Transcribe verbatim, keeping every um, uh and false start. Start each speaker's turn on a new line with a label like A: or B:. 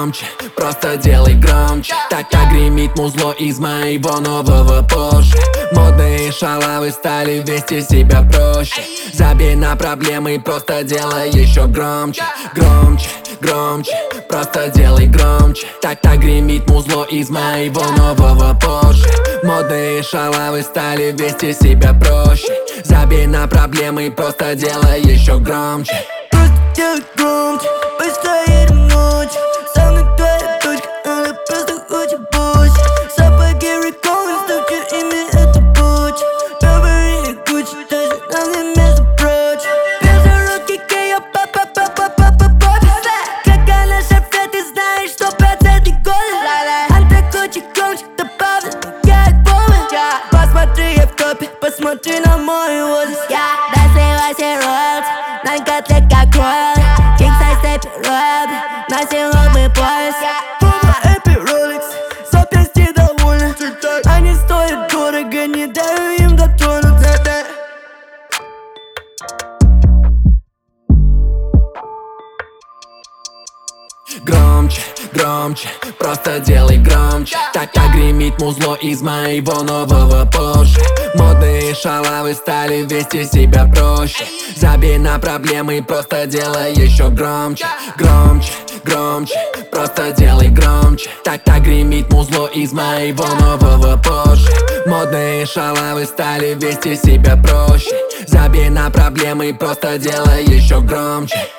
A: громче, просто делай громче. Так как гремит музло из моего нового Порше. Модные шалавы стали вести себя проще. Забей на проблемы, просто делай еще громче. Громче, громче, просто делай громче. Так так гремит музло из моего нового Порше. Модные шалавы стали вести себя проще. Забей на проблемы, просто делай еще громче.
B: Просто делай громче, быстро едем ночью. Со мной твоя дочка, она просто хочет больше. Сапоги Рикон, ставьте имя, это Бочи. Говори Гуччи, даже на мне между прочим. Безородки Кея, па-па-па-па-па-па-па. Как она шефе, ты знаешь, сто процентов голый. Анта хочет громче, добавит, я их помню. Посмотри, я в топе, посмотри на мой возраст. Я досливайся роялти, на котле как роял. Кинг-сайз степи роял, на силовый пояс. Пума Эпи Ролекс, запястье довольны. Они стоят дорого, не даю им дотронуться.
A: Громче, громче, просто делай громче. Так как гремит музло из моего нового Порше. Модные шалавы стали вести себя проще. Забей на проблемы, просто делай еще громче. Громче, громче, просто делай громче. Так так гремит музло из моего нового Порше. Модные шалавы стали вести себя проще. Забей на проблемы, просто делай еще громче.